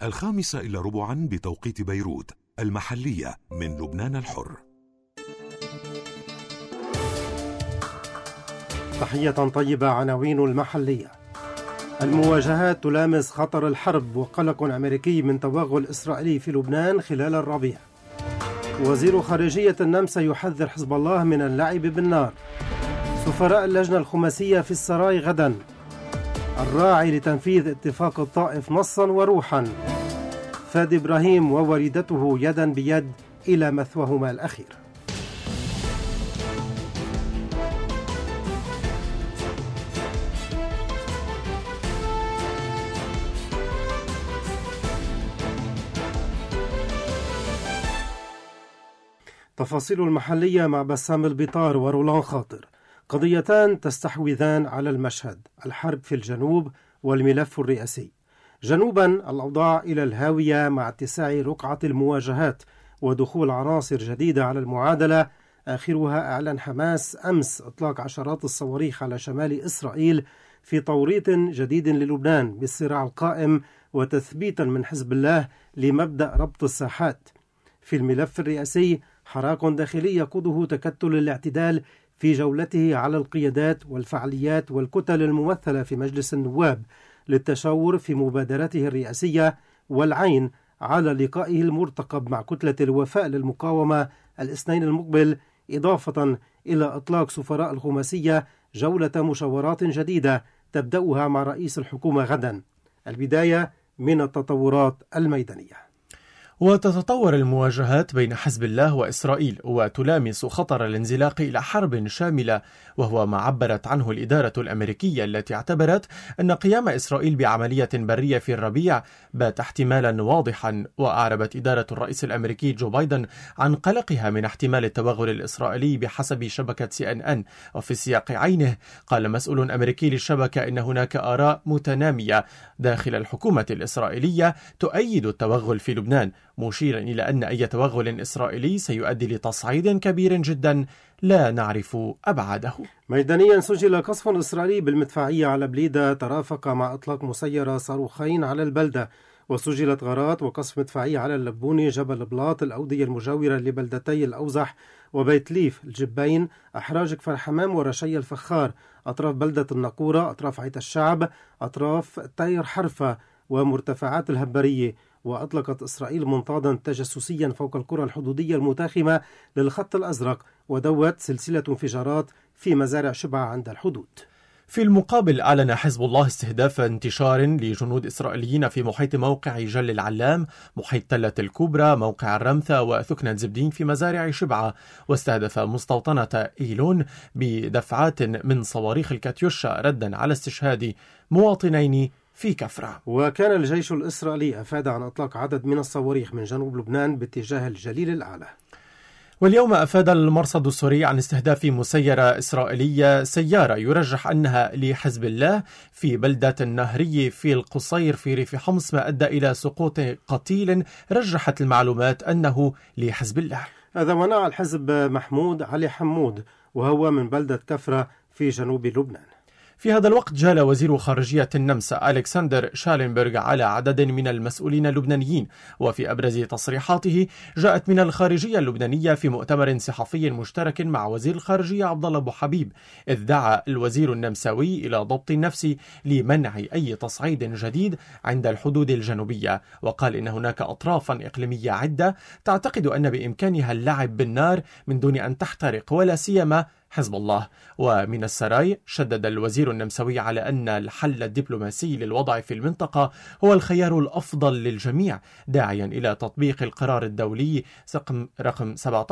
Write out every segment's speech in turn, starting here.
5:15 بتوقيت بيروت. المحلية من لبنان الحر. تحية طيبة. عناوين المحلية: المواجهات تلامس خطر الحرب وقلق أمريكي من توغل إسرائيلي في لبنان خلال الربيع. وزير خارجية النمسا يحذر حزب الله من اللعب بالنار. سفراء اللجنة الخماسية في السراي غدا. الراعي لتنفيذ اتفاق الطائف نصا وروحا. فادي إبراهيم ووالدته يدا بيد إلى مثواهما الأخير. تفاصيل المحلية مع بسام البطار ورولان خاطر. قضيتان تستحوذان على المشهد: الحرب في الجنوب والملف الرئاسي. جنوبا الأوضاع إلى الهاوية مع اتساع رقعة المواجهات ودخول عناصر جديدة على المعادلة، آخرها إعلان حماس أمس إطلاق عشرات الصواريخ على شمال إسرائيل في توريط جديد للبنان بالصراع القائم، وتثبيتا من حزب الله لمبدأ ربط الساحات. في الملف الرئاسي حراك داخلي يقوده تكتل الاعتدال في جولته على القيادات والفعاليات والكتل الممثلة في مجلس النواب للتشاور في مبادرته الرئاسية والعين على لقائه المرتقب مع كتلة الوفاء للمقاومة الاثنين المقبل، إضافة إلى إطلاق سفراء الخماسية جولة مشاورات جديدة تبدأها مع رئيس الحكومة غدا. البداية من التطورات الميدانية. وتتطور المواجهات بين حزب الله وإسرائيل وتلامس خطر الانزلاق إلى حرب شاملة، وهو ما عبرت عنه الإدارة الأمريكية التي اعتبرت أن قيام إسرائيل بعملية برية في الربيع بات احتمالا واضحا. وأعربت إدارة الرئيس الأمريكي جو بايدن عن قلقها من احتمال التوغل الإسرائيلي بحسب شبكة CNN. وفي سياق عينه قال مسؤول أمريكي للشبكة إن هناك آراء متنامية داخل الحكومة الإسرائيلية تؤيد التوغل في لبنان، مشيرا إلى أن أي توغل إسرائيلي سيؤدي لتصعيد كبير جدا لا نعرف أبعاده. ميدانيا سجل قصف إسرائيلي بالمدفعية على بليدة ترافق مع إطلاق مسيرة صاروخين على البلدة، وسجلت غارات وقصف مدفعية على اللبوني، جبل بلاط، الأودية المجاورة لبلدتي الأوزح وبيت ليف، الجبين، أحراج كفر حمام ورشي الفخار، أطراف بلدة النقورة، أطراف عيت الشعب، أطراف تاير حرفة ومرتفعات الهبرية. وأطلقت إسرائيل منطادا تجسسيا فوق القرى الحدودية المتاخمة للخط الأزرق، ودوت سلسلة انفجارات في مزارع شبعة عند الحدود. في المقابل أعلن حزب الله استهداف انتشار لجنود إسرائيليين في محيط موقع جل العلام، محيط تلة الكبرى، موقع الرمثة وثكنة زبدين في مزارع شبعة، واستهدف مستوطنة إيلون بدفعات من صواريخ الكاتيوشا ردا على استشهاد مواطنين في كفرة. وكان الجيش الإسرائيلي أفاد عن إطلاق عدد من الصواريخ من جنوب لبنان باتجاه الجليل الأعلى. واليوم أفاد المرصد السوري عن استهداف مسيرة إسرائيلية، سيارة يرجح أنها لحزب الله في بلدة النهري في القصير في ريف حمص، ما أدى إلى سقوط قتيل رجحت المعلومات أنه لحزب الله. هذا منع الحزب محمود علي حمود، وهو من بلدة كفرة في جنوب لبنان. في هذا الوقت جال وزير خارجية النمسا ألكسندر شالنبرغ على عدد من المسؤولين اللبنانيين، وفي أبرز تصريحاته جاءت من الخارجية اللبنانية في مؤتمر صحفي مشترك مع وزير الخارجية عبد الله أبو حبيب، إذ دعا الوزير النمساوي إلى ضبط النفس لمنع أي تصعيد جديد عند الحدود الجنوبية، وقال إن هناك أطرافا إقليمية عدة تعتقد أن بإمكانها اللعب بالنار من دون أن تحترق، ولا سيما حزب الله. ومن السراي شدد الوزير النمساوي على أن الحل الدبلوماسي للوضع في المنطقة هو الخيار الأفضل للجميع، داعيا إلى تطبيق القرار الدولي رقم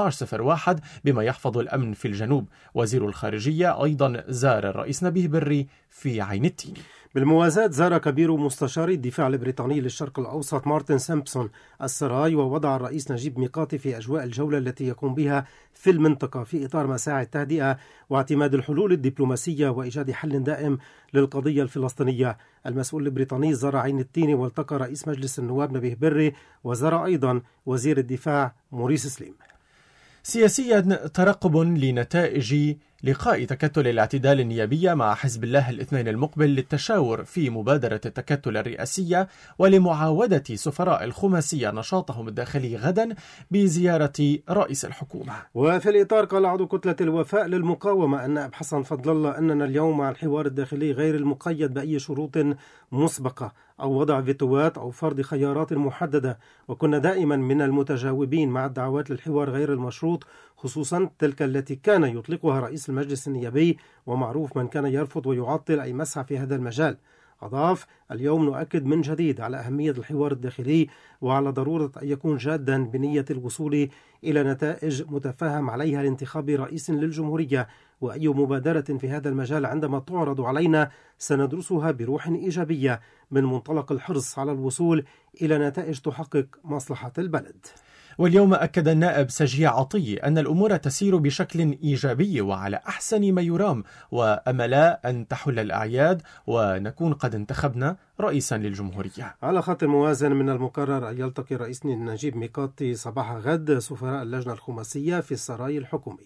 1701 بما يحفظ الأمن في الجنوب. وزير الخارجية أيضا زار الرئيس نبيه بري في عين التين. بالموازاة زار كبير مستشاري الدفاع البريطاني للشرق الأوسط مارتن سامبسون السراي، ووضع الرئيس نجيب ميقاتي في أجواء الجولة التي يقوم بها في المنطقة في إطار مساعي التهدئة واعتماد الحلول الدبلوماسية وإيجاد حل دائم للقضية الفلسطينية. المسؤول البريطاني زار عين التين والتقى رئيس مجلس النواب نبيه بري، وزار أيضا وزير الدفاع موريس سليم. سياسيا ترقب لنتائج لقاء تكتل الاعتدال النيابية مع حزب الله الاثنين المقبل للتشاور في مبادرة التكتل الرئاسية ولمعاودة سفراء الخماسية نشاطهم الداخلي غدا بزيارة رئيس الحكومة. وفي الإطار قال عضو كتلة الوفاء للمقاومة النائب حسن فضل الله أننا اليوم مع الحوار الداخلي غير المقيد بأي شروط مسبقة أو وضع فيتوات أو فرض خيارات محددة، وكنا دائما من المتجاوبين مع الدعوات للحوار غير المشروط، خصوصا تلك التي كان يطلقها رئيس المجلس النيابي، ومعروف من كان يرفض ويعطل أي مسعى في هذا المجال. أضاف: اليوم نؤكد من جديد على أهمية الحوار الداخلي وعلى ضرورة أن يكون جادا بنية الوصول إلى نتائج متفاهم عليها لانتخاب رئيس للجمهورية، وأي مبادرة في هذا المجال عندما تعرض علينا سندرسها بروح إيجابية من منطلق الحرص على الوصول إلى نتائج تحقق مصلحة البلد. واليوم أكد النائب سجي عطية أن الأمور تسير بشكل إيجابي وعلى أحسن ما يرام، وأمل أن تحل الأعياد ونكون قد انتخبنا رئيسا للجمهورية. على خط موازن من المقرر أن يلتقي الرئيس نجيب ميقاتي صباح غد سفراء اللجنة الخماسية في السراي الحكومي.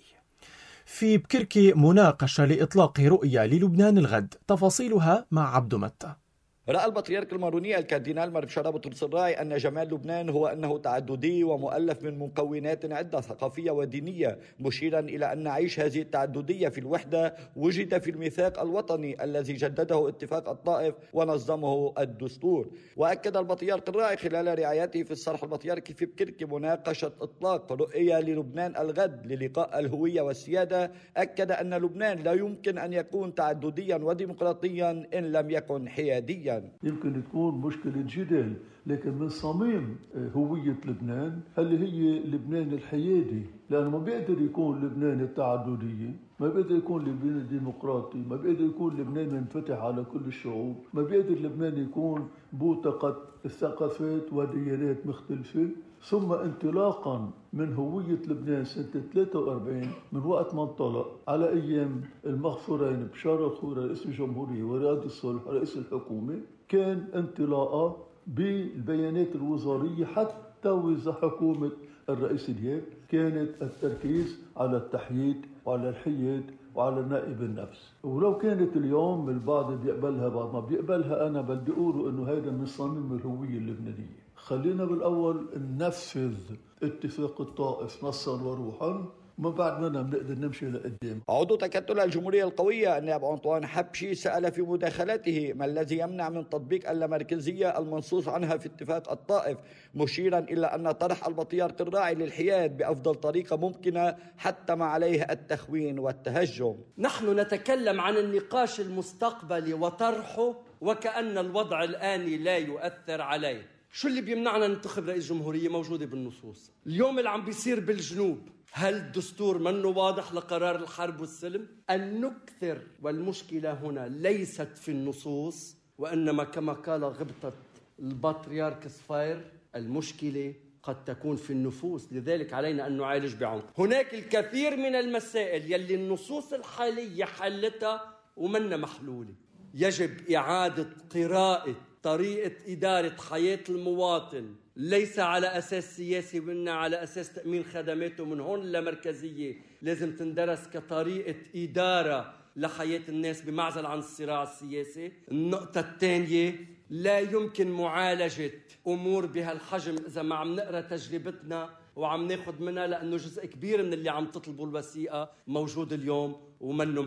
في بكركي مناقشة لإطلاق رؤية للبنان الغد، تفاصيلها مع عبد متى. رأى البطريرك الماروني الكاردينال مربشارة بطرس الراي أن جمال لبنان هو أنه تعددي ومؤلف من مكونات عدة ثقافية ودينية، مشيرا إلى أن نعيش هذه التعددية في الوحدة وجد في الميثاق الوطني الذي جدده اتفاق الطائف ونظمه الدستور. وأكد البطريرك الراي خلال رعايته في الصرح البطريركي في بكركي مناقشة إطلاق رؤية للبنان الغد للقاء الهوية والسيادة، أكد أن لبنان لا يمكن أن يكون تعدديا وديمقراطيا إن لم يكن حياديا. يمكن تكون مشكلة جدال، لكن من صميم هوية لبنان هل هي لبنان الحيادي، لأنه ما بيقدر يكون لبنان التعددية، ما بيقدر يكون لبنان الديمقراطي، ما بيقدر يكون لبنان منفتح على كل الشعوب، ما بيقدر لبنان يكون بوتقة الثقافات وديانات مختلفة. ثم انطلاقا من هوية لبنان سنة 43 من وقت ما انطلق على أيام المغفورين بشار الخوري رئيس الجمهورية ورياض الصلح رئيس الحكومة، كان انطلاقا بالبيانات الوزارية حتى وإذا حكومة الرئيس دياب كانت التركيز على التحييد وعلى الحياد وعلى نائب النفس. ولو كانت اليوم البعض بيقبلها بعض ما بيقبلها، أنا بدي أقوله إنه هذا من صميم الهوية اللبنانية. خلينا بالأول ننفذ اتفاق الطائف نصا وروحا، ومن بعد منها بنقدر نمشي لقدام. عضو تكتل الجمهورية القوية النائب أنطوان حبشي سأل في مداخلته ما الذي يمنع من تطبيق اللامركزية المنصوص عنها في اتفاق الطائف، مشيرا إلى أن طرح البطريرك الراعي للحياد بأفضل طريقة ممكنة حتى ما عليه التخوين والتهجم. نحن نتكلم عن النقاش المستقبلي وطرحه وكأن الوضع الآني لا يؤثر عليه. شو اللي بيمنعنا ننتخب رئيس جمهورية؟ موجودة بالنصوص. اليوم اللي عم بيصير بالجنوب، هل الدستور منه واضح لقرار الحرب والسلم؟ أن نكثر، والمشكلة هنا ليست في النصوص وإنما كما قال غبطة البطريرك صفير، المشكلة قد تكون في النفوس، لذلك علينا أن نعالج بعمق. هناك الكثير من المسائل يلي النصوص الحالية حلتها ومنا محلولة، يجب إعادة قراءة طريقة إدارة حياة المواطن، ليس على أساس سياسي وإنما على أساس تأمين خدماته. من هون اللامركزية لازم تندرس كطريقة إدارة لحياة الناس بمعزل عن الصراع السياسي. النقطة الثانية، لا يمكن معالجة أمور بهالحجم إذا ما عم نقرأ تجربتنا وعم ناخد منها، لأنه جزء كبير من اللي عم تطلبوا الوثيقة موجود اليوم ومنه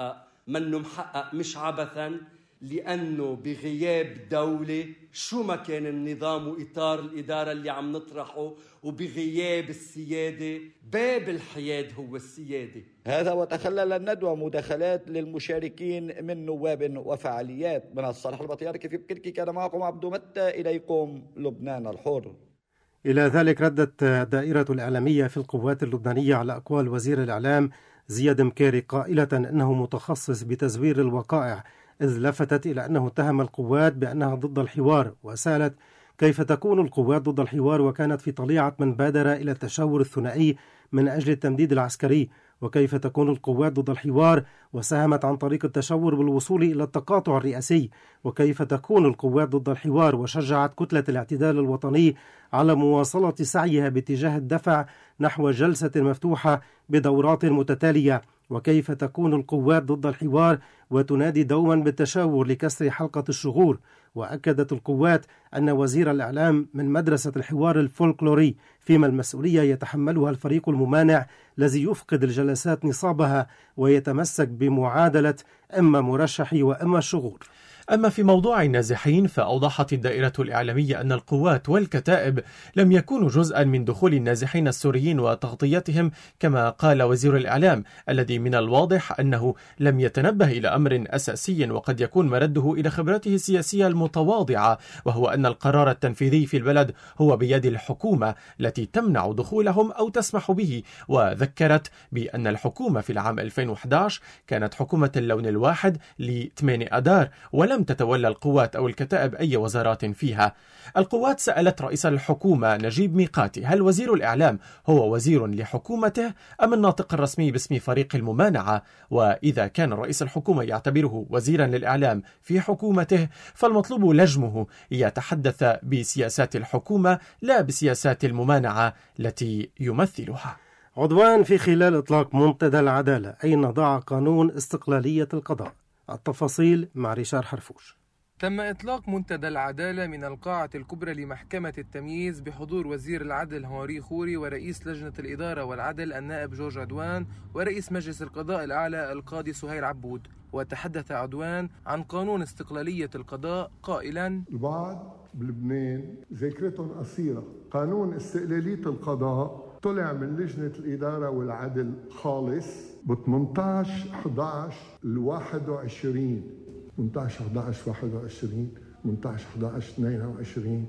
محقق مش عبثاً، لأنه بغياب دولة شو ما كان النظام وإطار الإدارة اللي عم نطرحه، وبغياب السيادة باب الحياد هو السيادة. هذا وتخلل الندوة مداخلات للمشاركين من نواب وفعاليات. من الصرح البطريركي في بكركي كان معكم عبد متى، إليكم لبنان الحر. إلى ذلك ردت الدائرة الإعلامية في القوات اللبنانية على أقوال وزير الإعلام زياد مكاري قائلة أنه متخصص بتزوير الوقائع، إذ لفتت إلى أنه اتهم القوات بأنها ضد الحوار، وسألت كيف تكون القوات ضد الحوار وكانت في طليعة من بادر إلى التشاور الثنائي من أجل التمديد العسكري، وكيف تكون القوات ضد الحوار وساهمت عن طريق التشاور بالوصول إلى التقاطع الرئاسي، وكيف تكون القوات ضد الحوار وشجعت كتلة الاعتدال الوطني على مواصلة سعيها باتجاه الدفع نحو جلسة مفتوحة بدورات متتالية، وكيف تكون القوات ضد الحوار وتنادي دوما بالتشاور لكسر حلقة الشغور. وأكدت القوات أن وزير الإعلام من مدرسة الحوار الفولكلوري، فيما المسؤولية يتحملها الفريق الممانع الذي يفقد الجلسات نصابها ويتمسك بمعادلة إما مرشحي وإما الشغور. أما في موضوع النازحين فأوضحت الدائرة الإعلامية أن القوات والكتائب لم يكونوا جزءا من دخول النازحين السوريين وتغطيتهم، كما قال وزير الإعلام الذي من الواضح أنه لم يتنبه إلى أمر أساسي وقد يكون مرده إلى خبرته السياسية المتواضعة، وهو أن القرار التنفيذي في البلد هو بيد الحكومة التي تمنع دخولهم أو تسمح به. وذكرت بأن الحكومة في العام 2011 كانت حكومة اللون الواحد ل8 أدار ولم تتولى القوات أو الكتائب أي وزارات فيها. القوات سألت رئيس الحكومة نجيب ميقاتي هل وزير الإعلام هو وزير لحكومته أم الناطق الرسمي باسم فريق الممانعة، وإذا كان رئيس الحكومة يعتبره وزيرا للإعلام في حكومته فالمطلوب لجمه يتحدث بسياسات الحكومة لا بسياسات الممانعة التي يمثلها. عدوان في خلال إطلاق منتدى العدالة أين ضاع قانون استقلالية القضاء. التفاصيل مع ريشار حرفوش. تم إطلاق منتدى العدالة من القاعة الكبرى لمحكمة التمييز بحضور وزير العدل هنري خوري ورئيس لجنة الإدارة والعدل النائب جورج عدوان ورئيس مجلس القضاء الأعلى القاضي سهير عبود. وتحدث عدوان عن قانون استقلالية القضاء قائلا: البعض بلبنان ذاكرتهم قصيرة. قانون استقلالية القضاء طلع من لجنة الإدارة والعدل خالص ب 18/11/21 18/11/21 18/11/22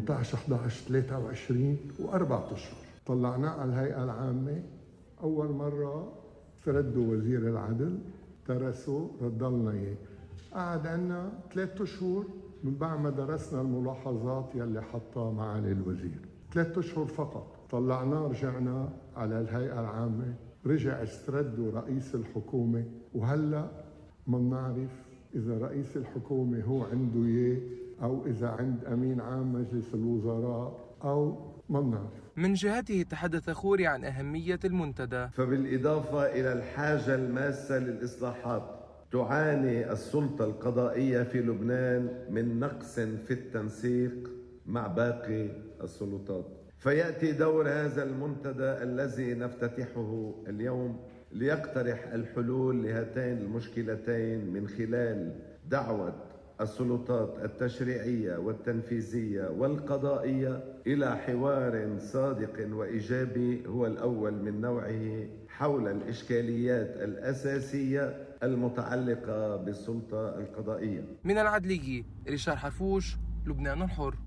18/11/23 و4 أشهر. طلعناه على الهيئة العامة. أول مرة تردوا وزير العدل درسوا ردلنا إياه. قعد عنا 3 أشهر من بعد ما درسنا الملاحظات يلي حطها معالي الوزير. 3 أشهر فقط. طلعناه رجعنا على الهيئة العامة، رجع استردوا رئيس الحكومة، وهلأ ما بنعرف إذا رئيس الحكومة هو عنده إياه أو إذا عند أمين عام مجلس الوزراء أو ما بنعرف. من جهته تحدث خوري عن أهمية المنتدى. فبالإضافة إلى الحاجة الماسة للإصلاحات، تعاني السلطة القضائية في لبنان من نقص في التنسيق مع باقي السلطات. فيأتي دور هذا المنتدى الذي نفتتحه اليوم ليقترح الحلول لهاتين المشكلتين من خلال دعوة السلطات التشريعية والتنفيذية والقضائية إلى حوار صادق وإيجابي هو الأول من نوعه حول الإشكاليات الأساسية المتعلقة بالسلطة القضائية. من العدلية ريشار حرفوش، لبنان الحر.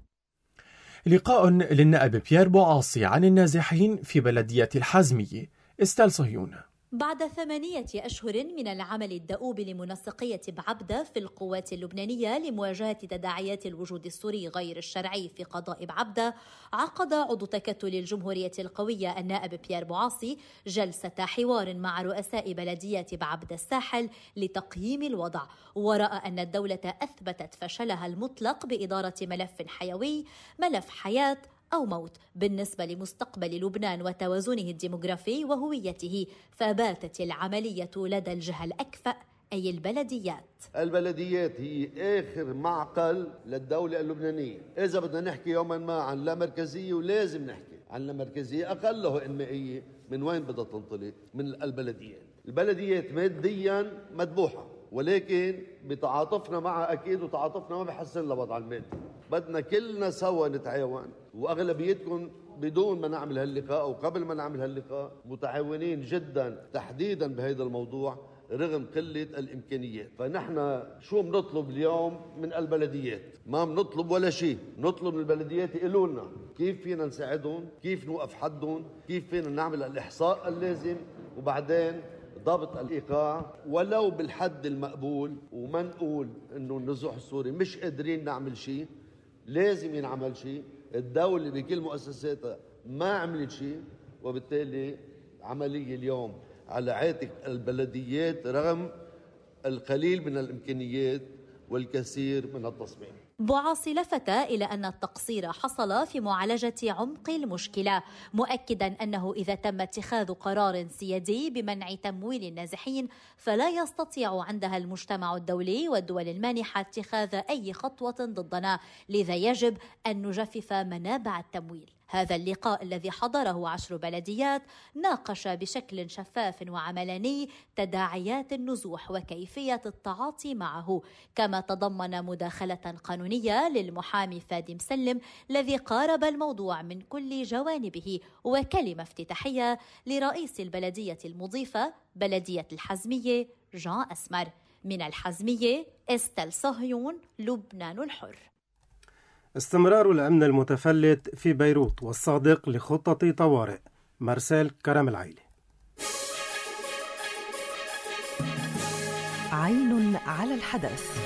لقاء للنائب بيير بوعاصي عن النازحين في بلدية الحازمية. استال صهيون. بعد 8 أشهر من العمل الدؤوب لمنسقية بعبدة في القوات اللبنانية لمواجهة تداعيات الوجود السوري غير الشرعي في قضاء بعبدة، عقد عضو تكتل الجمهورية القوية النائب بيير بوعاصي جلسة حوار مع رؤساء بلدية بعبدة الساحل لتقييم الوضع، ورأى أن الدولة أثبتت فشلها المطلق بإدارة ملف حيوي، ملف حياة أو موت بالنسبة لمستقبل لبنان وتوازنه الديموغرافي وهويته، فباتت العملية لدى الجهة الأكفأ أي البلديات. البلديات هي آخر معقل للدولة اللبنانية. إذا بدنا نحكي يوما ما عن لا مركزية، ولازم نحكي عن لا مركزية أقله إنمائية، من وين بدها تنطلق؟ من البلديات. البلديات ماديا مذبوحة، ولكن بتعاطفنا معها أكيد، وتعاطفنا ما بحسن لها وضع المادي. بدنا كلنا سوا نتعاون، وأغلبيتكم بدون ما نعمل هاللقاء أو قبل ما نعمل هاللقاء متعاونين جدا تحديدا بهذا الموضوع رغم قلة الإمكانيات. فنحن شو بنطلب اليوم من البلديات؟ ما بنطلب ولا شيء، نطلب من البلديات يقولوا لنا كيف فينا نساعدهم، كيف نوقف حدهم، كيف فينا نعمل الإحصاء اللازم، وبعدين ضبط الإيقاع ولو بالحد المقبول. وما نقول إنه النزوح السوري مش قادرين نعمل شيء، لازم ينعمل شيء. الدولة بكل مؤسساتها ما عملت شيء، وبالتالي عملية اليوم على عاتق البلديات رغم القليل من الإمكانيات والكثير من التصميم. بوعاصي لفت إلى أن التقصير حصل في معالجة عمق المشكلة، مؤكدا أنه إذا تم اتخاذ قرار سيادي بمنع تمويل النازحين فلا يستطيع عندها المجتمع الدولي والدول المانحة اتخاذ أي خطوة ضدنا، لذا يجب أن نجفف منابع التمويل. هذا اللقاء الذي حضره 10 بلديات ناقش بشكل شفاف وعملاني تداعيات النزوح وكيفية التعاطي معه، كما تضمن مداخلة قانونية للمحامي فادي مسلم الذي قارب الموضوع من كل جوانبه، وكلمة افتتاحية لرئيس البلدية المضيفة بلدية الحزمية جان أسمر. من الحزمية استل صهيون، لبنان الحر. استمرار الأمن المتفلت في بيروت والصادق لخطة طوارئ. مارسيل كرم العيلي. عين على الحدث.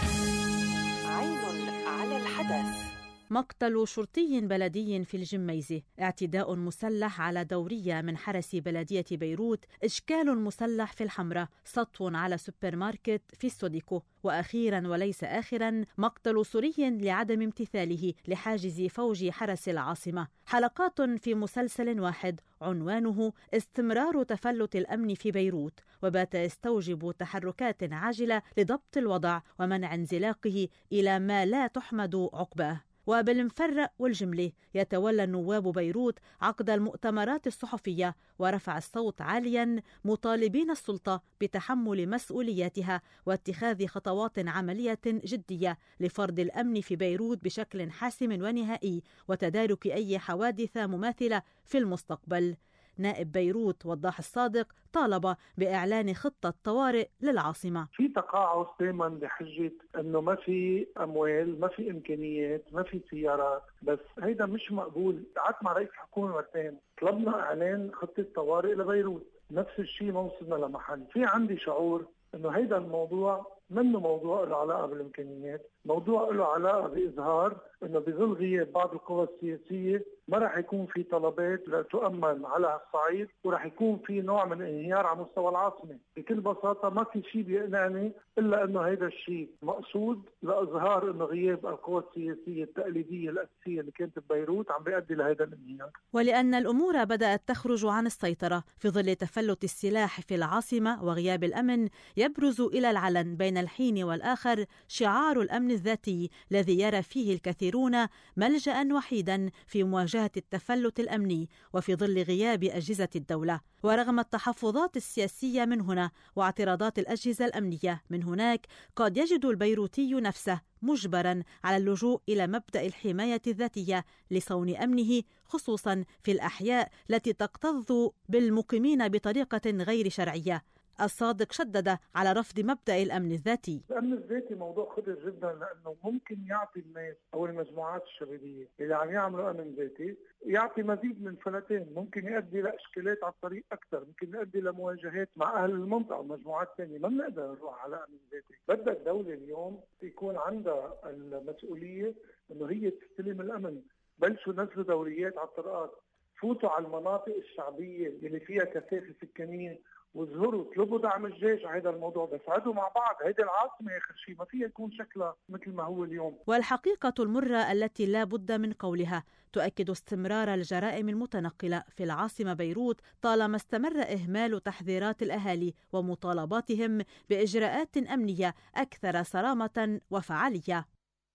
عين على الحدث. مقتل شرطي بلدي في الجميزة، اعتداء مسلح على دورية من حرس بلدية بيروت، إشكال مسلح في الحمراء، سطو على سوبر ماركت في السوديكو، وأخيرا وليس آخرا مقتل سوري لعدم امتثاله لحاجز فوج حرس العاصمة. حلقات في مسلسل واحد عنوانه استمرار تفلت الأمن في بيروت، وبات يستوجب تحركات عاجلة لضبط الوضع ومنع انزلاقه إلى ما لا تحمد عقباه. وبالمفرق والجملة يتولى النواب بيروت عقد المؤتمرات الصحفية ورفع الصوت عاليا مطالبين السلطة بتحمل مسؤولياتها واتخاذ خطوات عملية جدية لفرض الأمن في بيروت بشكل حاسم ونهائي وتدارك أي حوادث مماثلة في المستقبل. نائب بيروت وضاح الصادق طالب بإعلان خطة طوارئ للعاصمة. في تقاعس دائما بحجة أنه ما في أموال، ما في إمكانيات، ما في سيارات، بس هيدا مش مقبول. قعدت مع رئيس الحكومة مرتين، طلبنا إعلان خطة طوارئ لبيروت، نفس الشيء ما وصلنا لمحل. في عندي شعور أنه هيدا الموضوع منه موضوع له علاقة بالإمكانيات، موضوع له علاقة بإظهار أنه بظل غياب بعض القوى السياسية ما رح يكون في طلبات لتؤمن على الصعيد، ورح يكون في نوع من انهيار على مستوى العاصمة. بكل بساطة ما في شيء بيقنعني إلا أنه هذا الشيء مقصود لإظهار أنه غياب القوى السياسية التقليدية الأساسية اللي كانت ببيروت عم بيؤدي لهذا الانهيار. ولأن الأمور بدأت تخرج عن السيطرة في ظل تفلت السلاح في العاصمة وغياب الأمن، يبرز إلى العلن بين الحين والآخر شعار الأمن الذاتي الذي يرى فيه الكثيرون ملجأ وحيدا في مواجهة التفلت الأمني وفي ظل غياب أجهزة الدولة. ورغم التحفظات السياسية من هنا واعتراضات الأجهزة الأمنية من هناك، قد يجد البيروتي نفسه مجبرا على اللجوء إلى مبدأ الحماية الذاتية لصون أمنه، خصوصا في الأحياء التي تكتظ بالمقيمين بطريقة غير شرعية. الصادق شدد على رفض مبدأ الأمن الذاتي. الأمن الذاتي موضوع خطير جدا، لأنه ممكن يعطي الناس أو المجموعات الشبابية اللي عم يعملوا أمن ذاتي يعطي مزيد من فلتين، ممكن يؤدي لإشكالات على الطريق أكثر، ممكن يؤدي لمواجهات مع أهل المنطقة ومجموعات ثانية. ما بنقدر نروح على أمن ذاتي. بدها الدولة اليوم يكون عندها المسؤولية إنه هي تستلم الأمن. بلشوا نزلوا دوريات على الطرقات، فوتوا على المناطق الشعبية اللي فيها كثافة سكانية وظهروا اطلبوا دعم الجيش على هذا الموضوع، بس قعدوا مع بعض. هيدي العاصمة آخر شيء ما فيها يكون شكلها مثل ما هو اليوم. والحقيقة المرة التي لا بد من قولها تؤكد استمرار الجرائم المتنقلة في العاصمة بيروت طالما استمر إهمال تحذيرات الأهالي ومطالباتهم بإجراءات أمنية أكثر صرامة وفعالية.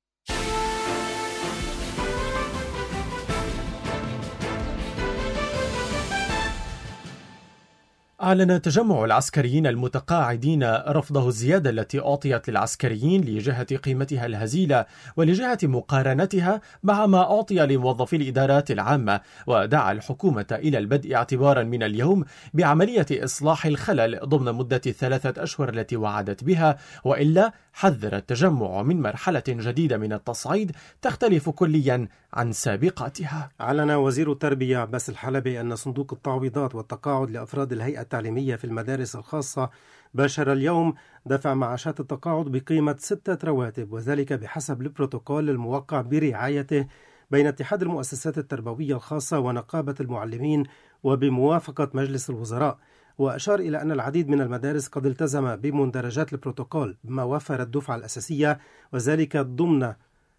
أعلن تجمع العسكريين المتقاعدين رفضه الزيادة التي أعطيت للعسكريين لجهة قيمتها الهزيلة ولجهة مقارنتها مع ما أعطي لموظفي الإدارات العامة، ودعا الحكومة إلى البدء اعتبارا من اليوم بعملية إصلاح الخلل ضمن مدة 3 أشهر التي وعدت بها، وإلا حذر التجمع من مرحلة جديدة من التصعيد تختلف كليا عن سابقاتها. أعلن وزير التربية عباس الحلبي أن صندوق التعويضات والتقاعد لأفراد الهيئة التعليمية في المدارس الخاصة باشر اليوم دفع معاشات التقاعد بقيمة 6 رواتب، وذلك بحسب البروتوكول الموقع برعايته بين اتحاد المؤسسات التربوية الخاصة ونقابة المعلمين وبموافقة مجلس الوزراء. وأشار إلى أن العديد من المدارس قد التزم بمندرجات البروتوكول بما وفر الدفعة الأساسية، وذلك ضمن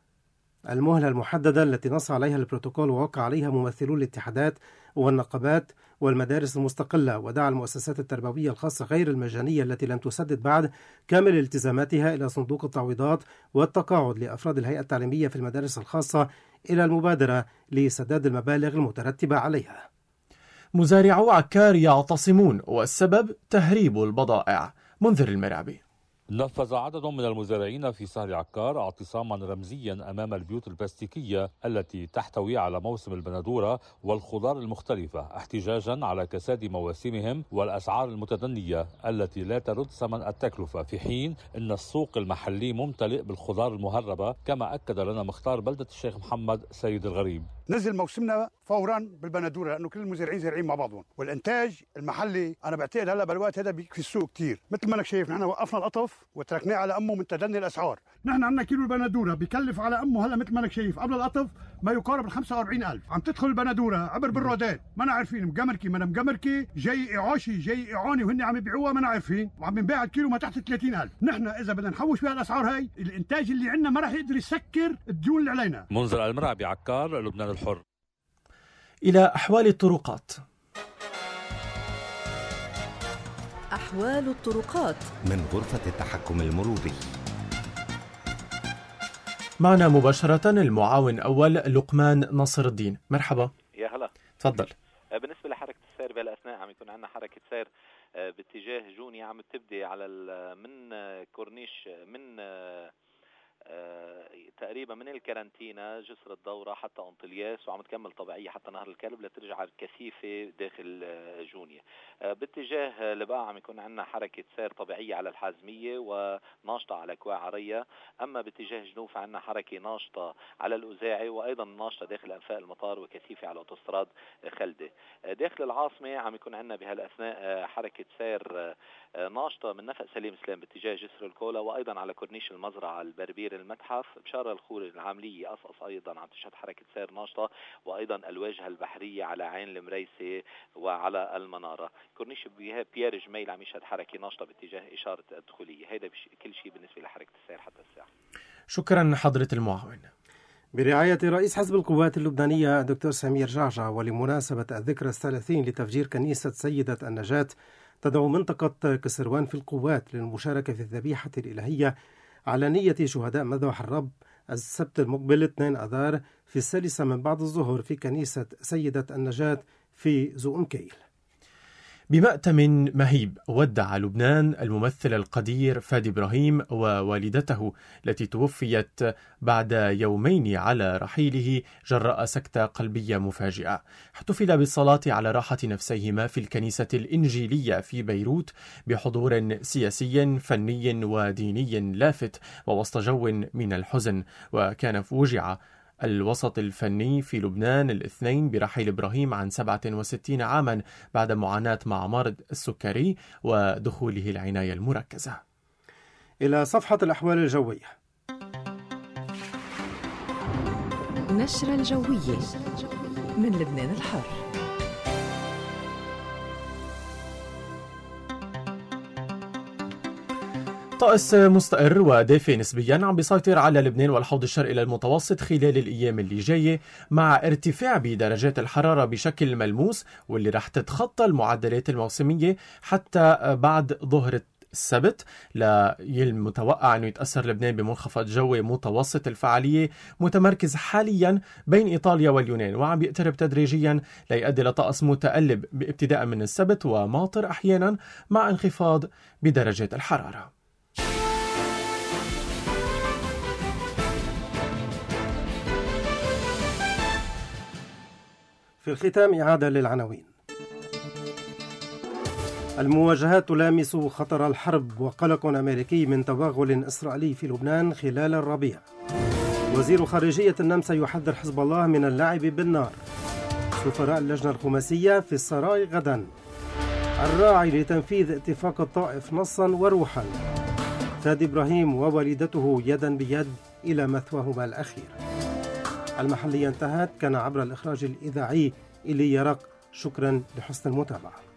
المهلة المحددة التي نص عليها البروتوكول ووقع عليها ممثلو الاتحادات والنقابات والمدارس المستقلة، ودعا المؤسسات التربوية الخاصة غير المجانية التي لم تسدد بعد كامل التزاماتها إلى صندوق التعويضات والتقاعد لأفراد الهيئة التعليمية في المدارس الخاصة إلى المبادرة لسداد المبالغ المترتبة عليها. مزارعو عكار يعتصمون والسبب تهريب البضائع. منذر المرعبي. نفذ عدد من المزارعين في سهل عكار اعتصاما رمزيا أمام البيوت البلاستيكية التي تحتوي على موسم البندورة والخضار المختلفة، احتجاجا على كساد مواسمهم والأسعار المتدنية التي لا ترد ثمن التكلفة، في حين أن السوق المحلي ممتلئ بالخضار المهربة، كما أكد لنا مختار بلدة الشيخ محمد سيد الغريب. نزل موسمنا فورا بالبندوره لانه كل المزارعين زارعين مع بعضهم، والانتاج المحلي انا بعتقد هلا بالوقت هذا في السوق كثير. مثل ما انك شايف نحن وقفنا القطف وتركناه على امه من تدني الاسعار. نحن عندنا كيلو البندوره بكلف على امه هلا مثل ما انك شايف قبل القطف ما يقارب ال 45,000. عم تدخل البندوره عبر بالرودات ما انا عارفين مقمركي ما مقمركي جاي اعاشي جاي اعاني وهن عم يبيعوها ما انا عارفين، وعم بنبيع الكيلو ما تحت 30,000. نحن اذا بدنا نحوش بها الاسعار هاي الانتاج اللي عندنا ما راح يقدر يسكر الديون اللي علينا. منذر المرعبي عكار، لبنان الحر. إلى أحوال الطرقات. أحوال الطرقات من غرفة التحكم المروري. معنا مباشرة المعاون أول لقمان نصر الدين. مرحبا. يا هلا. تفضل. بالنسبة لحركة السير بهالأثناء عم يكون عندنا حركة سير باتجاه جوني عم تبدي على من كورنيش من تقريبا من الكارنتينا جسر الدورة حتى أنطلياس، وعم تكمل طبيعية حتى نهر الكلب لترجع الكثيفة داخل جونيا. باتجاه لبقى عم يكون عندنا حركة سير طبيعية على الحازمية وناشطة على كواعرية. أما باتجاه جنوب عندنا حركة ناشطة على الأوزاعي وأيضا ناشطة داخل أنفاق المطار وكثيفة على أوتوستراد خلدة. داخل العاصمة عم يكون عندنا بهالأثناء حركة سير ناشطة من نفق سليم سلام باتجاه جسر الكولا، وأيضا على كورنيش المزرعة البربير المتحف. بشارة الخور العاملية قصقص أيضا عم تشهد حركة سير ناشطة، وأيضا الواجهة البحرية على عين المريسة وعلى المنارة. كورنيش بيير جميل عم يشهد حركة ناشطة باتجاه إشارة الدخولية. هيدا كل شيء بالنسبة لحركة السير حتى الساعة. شكرا حضرة المعاون. برعاية رئيس حزب القوات اللبنانية دكتور سمير جعجع، ولمناسبة الذكرى 30 لتفجير كنيسة سيدة النجاة، تدعو منطقة كسروان في القوات للمشاركة في الذبيحة الإلهية على نية شهداء مذبح الرب السبت المقبل 2 أذار في 1:00 من بعد الظهر في كنيسة سيدة النجاة في زؤمكيل. بمأتم مهيب ودع لبنان الممثل القدير فادي إبراهيم ووالدته التي توفيت بعد يومين على رحيله جراء سكتة قلبية مفاجئة. احتفل بالصلاة على راحة نفسيهما في الكنيسة الإنجيلية في بيروت بحضور سياسي فني وديني لافت ووسط جو من الحزن. وكان وجع الوسط الفني في لبنان الاثنين برحيل إبراهيم عن 67 عاما بعد معاناة مع مرض السكري ودخوله العناية المركزة. إلى صفحة الأحوال الجوية. نشرة الجوية من لبنان الحر. طقس مستقر ودافئ نسبيا عم بيسيطر على لبنان والحوض الشرقي للمتوسط خلال الأيام اللي جاية، مع ارتفاع بدرجات الحرارة بشكل ملموس واللي رح تتخطى المعدلات الموسمية حتى بعد ظهر السبت. المتوقع أنه يتأثر لبنان بمنخفض جوي متوسط الفعالية متمركز حاليا بين إيطاليا واليونان، وعم يقترب تدريجيا ليؤدي لطقس متقلب ابتداء من السبت وماطر أحيانا مع انخفاض بدرجات الحرارة. في الختام إعادة للعناوين. المواجهات تلامس خطر الحرب وقلق أمريكي من توغل إسرائيلي في لبنان خلال الربيع. وزير خارجية النمسا يحذر حزب الله من اللعب بالنار. سفراء اللجنة الخماسية في السراي غدا. الراعي لتنفيذ اتفاق الطائف نصا وروحا. فادي إبراهيم ووالدته يدا بيد إلى مثواهما الأخير. المحلية انتهت. كان عبر الإخراج الإذاعي إلي يرق. شكرا لحسن المتابعة.